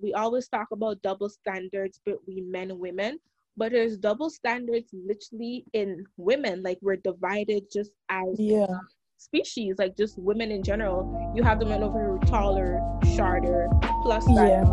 we always talk about double standards between men and women, but there's double standards literally in women. Like, we're divided just as species, like just women in general. You have the men over here who are taller, shorter, plus size. Yeah.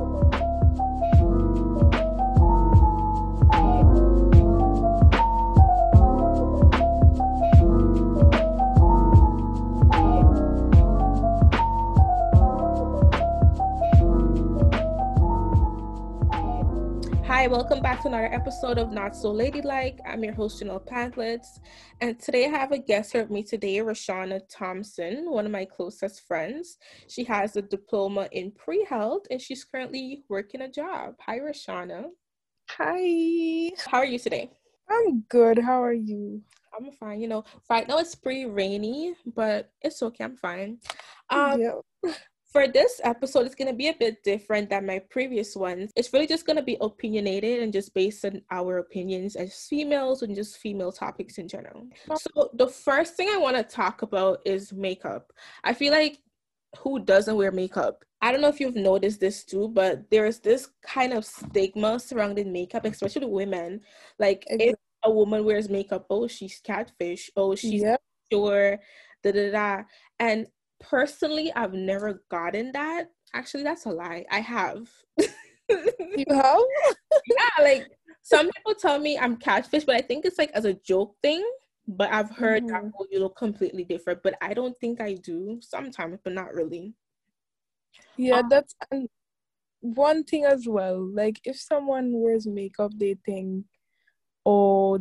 Hi, welcome back to another episode of Not So Ladylike. I'm your host, Janelle Pamphlets, and today I have a guest here with me today, Rashana Thompson, one of my closest friends. She has a diploma in pre-health, and she's currently working a job. Hi, Rashana. Hi. How are you today? I'm good. How are you? I'm fine. You know, right now it's pretty rainy, but it's okay. I'm fine. Yeah. For this episode, it's going to be a bit different than my previous ones. It's really just going to be opinionated and just based on our opinions as females and just female topics in general. So the first thing I want to talk about is makeup. I feel like who doesn't wear makeup? I don't know if you've noticed this too, but there's this kind of stigma surrounding makeup, especially women. Like, if a woman wears makeup, oh, she's catfish, oh, she's sure, da-da-da. And personally, I've never gotten that. Actually, that's a lie. I have. You have? Yeah, like some people tell me I'm catfish, but I think it's like as a joke thing. But I've heard that you look completely different, but I don't think I do sometimes, but not really. Yeah, that's one thing as well. Like, if someone wears makeup, they think, oh,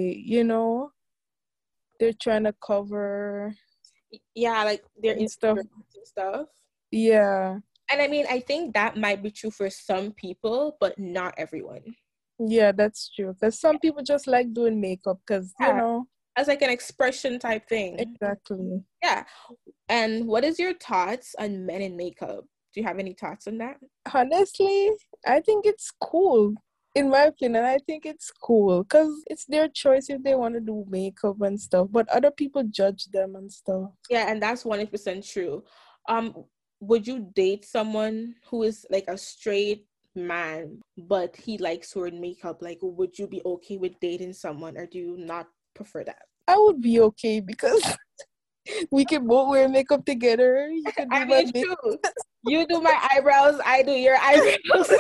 they're trying to cover. Yeah, like their Instagram and stuff. Yeah. And I mean, I think that might be true for some people, but not everyone. Yeah, that's true. Because some people just like doing makeup because, as like an expression type thing. Exactly. Yeah. And what is your thoughts on men in makeup? Do you have any thoughts on that? Honestly, I think it's cool. In my opinion, I think it's cool because it's their choice if they want to do makeup and stuff, but other people judge them and stuff. Yeah, and that's 100% true. Would you date someone who is like a straight man, but he likes wearing makeup? Like, would you be okay with dating someone, or do you not prefer that? I would be okay because we can both wear makeup together. You can do my makeup. You do my eyebrows, I do your eyebrows.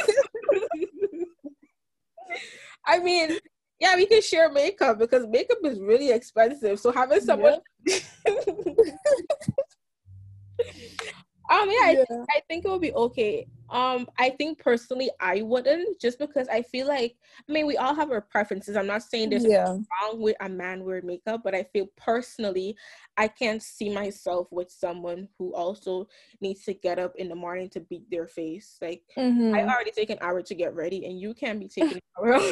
I mean, yeah, we can share makeup because makeup is really expensive. So having someone I think it would be okay. I think personally I wouldn't, just because I feel like, I mean, we all have our preferences. I'm not saying there's something wrong with a man wearing makeup, but I feel personally I can't see myself with someone who also needs to get up in the morning to beat their face. Like, I already take an hour to get ready, and you can't be taking an hour.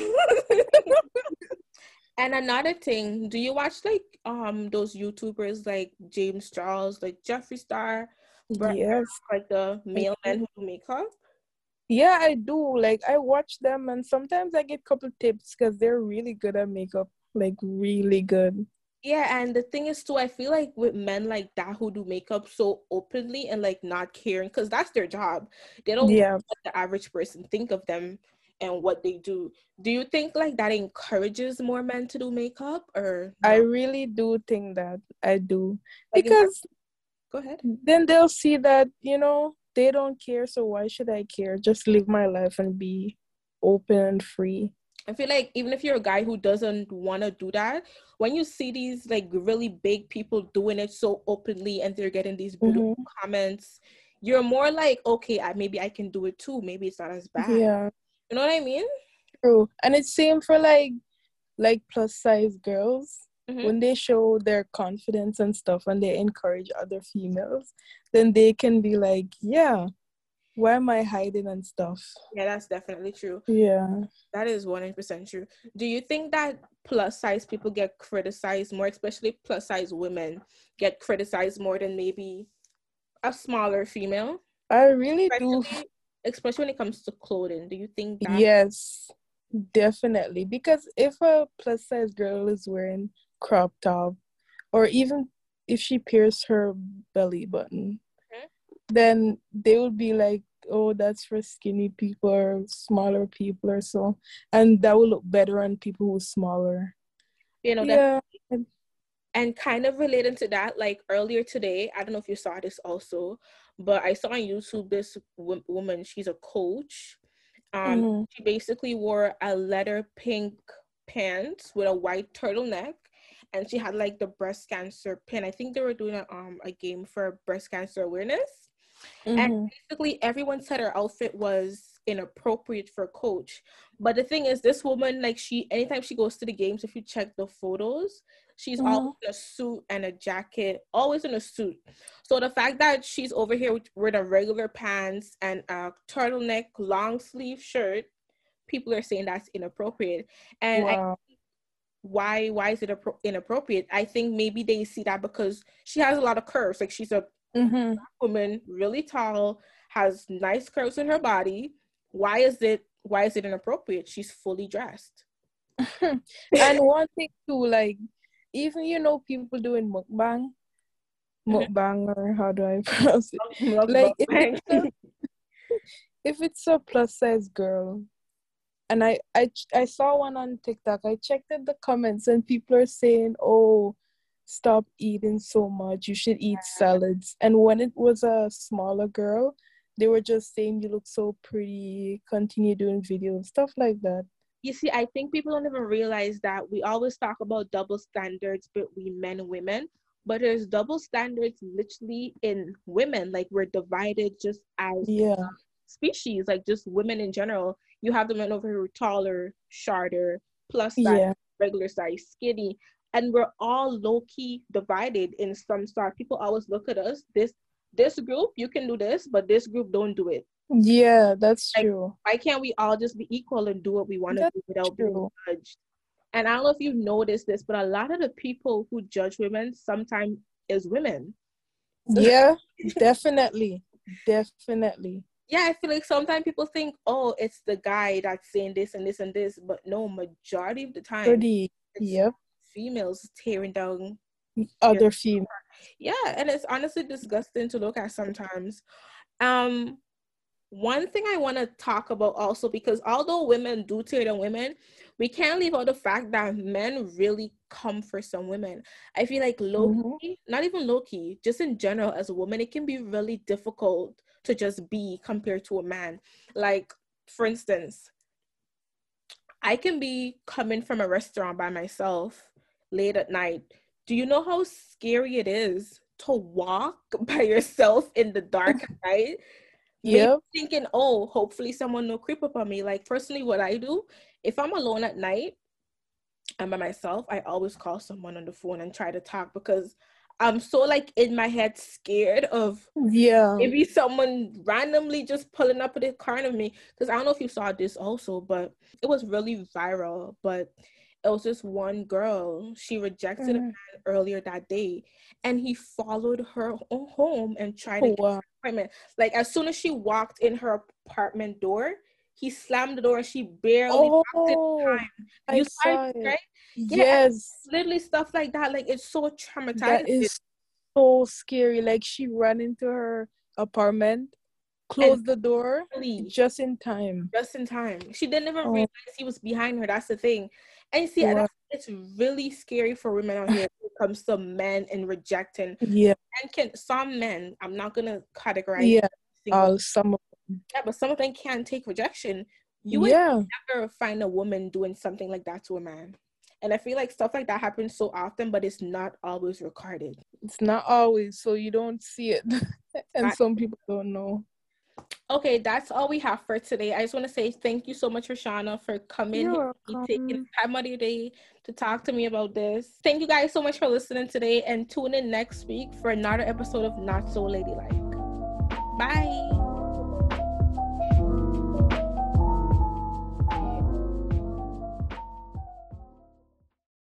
And another thing, do you watch like those YouTubers like James Charles, like Jeffree Star? Yes. Like the male men who do makeup? Yeah, I do. Like, I watch them and sometimes I get a couple tips because they're really good at makeup. Like, really good. Yeah, and the thing is too, I feel like with men like that who do makeup so openly and like not caring, because that's their job. They don't let the average person think of them and what they do. Do you think like that encourages more men to do makeup, or no? I really do think that. I do. Because go ahead. Then they'll see that, they don't care, so why should I care? Just live my life and be open and free. I feel like even if you're a guy who doesn't want to do that, when you see these like really big people doing it so openly and they're getting these beautiful comments, you're more like, okay, maybe I can do it too. Maybe it's not as bad. Yeah. You know what I mean? True. And it's same for like plus size girls. When they show their confidence and stuff and they encourage other females, then they can be like, yeah, why am I hiding and stuff? Yeah, that's definitely true. Yeah. That is 100% true. Do you think that plus size people get criticized more, especially plus size women get criticized more than maybe a smaller female? I really do. Especially when it comes to clothing. Do you think that? Yes, definitely. Because if a plus size girl is wearing crop top, or even if she pierced her belly button, then they would be like, oh, that's for skinny people or smaller people or so, and that will look better on people who's smaller. Yeah. And kind of related to that, like earlier today, I don't know if you saw this also, but I saw on YouTube this woman, she's a coach. She basically wore a leather pink pants with a white turtleneck, and she had like the breast cancer pin. I think they were doing a game for breast cancer awareness. And basically everyone said her outfit was inappropriate for coach. But the thing is, this woman, like, anytime she goes to the games, if you check the photos, she's always in a suit and a jacket, always in a suit. So the fact that she's over here with a regular pants and a turtleneck long sleeve shirt, people are saying that's inappropriate. And why is it inappropriate? I think maybe they see that because she has a lot of curves. Like, she's a woman, really tall, has nice curves in her body. Why is it inappropriate? She's fully dressed. And one thing too, like, even people doing mukbang, or how do I pronounce it? Like, if it's a plus size girl, and I saw one on TikTok, I checked in the comments and people are saying, oh, stop eating so much, you should eat salads. And when it was a smaller girl, they were just saying, you look so pretty, continue doing videos, stuff like that. You see, I think people don't even realize that we always talk about double standards between men and women, but there's double standards literally in women. Like, we're divided just as species, like just women in general. You have the men over here taller, shorter, plus size, regular size, skinny, and we're all low-key divided in some sort. People always look at us, this group, you can do this, but this group don't do it. Yeah, that's true. Why can't we all just be equal and do what we want to do without being judged? And I don't know if you noticed this, but a lot of the people who judge women sometimes is women. Yeah, definitely. Definitely. Yeah, I feel like sometimes people think, oh, it's the guy that's saying this and this and this, but no, majority of the time, it's females tearing down other females. Yeah, and it's honestly disgusting to look at sometimes. One thing I want to talk about also, because although women do tear down women, we can't leave out the fact that men really come for some women. I feel like low-key, not even low-key, just in general as a woman, it can be really difficult to just be compared to a man. Like, for instance, I can be coming from a restaurant by myself late at night. Do you know how scary it is to walk by yourself in the dark at night? Maybe thinking, oh, hopefully someone will creep up on me. Like, personally, what I do, if I'm alone at night and by myself, I always call someone on the phone and try to talk, because I'm so, like, in my head scared of maybe someone randomly just pulling up in the car of me. Because I don't know if you saw this also, but it was really viral. But it was just one girl, she rejected a man earlier that day, and he followed her home and tried to get her appointment. Like, as soon as she walked in her apartment door, he slammed the door and she barely knocked in time. You saw it, right? Yes. Yeah, literally stuff like that. Like, it's so traumatizing. That is so scary. Like, she ran into her apartment, closed the door just in time. She didn't even realize he was behind her. That's the thing. And you see, it's really scary for women out here when it comes to men and rejecting. And some men, I'm not gonna categorize. Some of them. Yeah, but some of them can't take rejection. You would never find a woman doing something like that to a man. And I feel like stuff like that happens so often, but it's not always recorded. It's not always, so you don't see it. And some people don't know. Okay, that's all we have for today. I just want to say thank you so much, Roshana, for coming and taking time out of your day to talk to me about this. Thank you guys so much for listening today, and tune in next week for another episode of Not So Ladylike. Bye.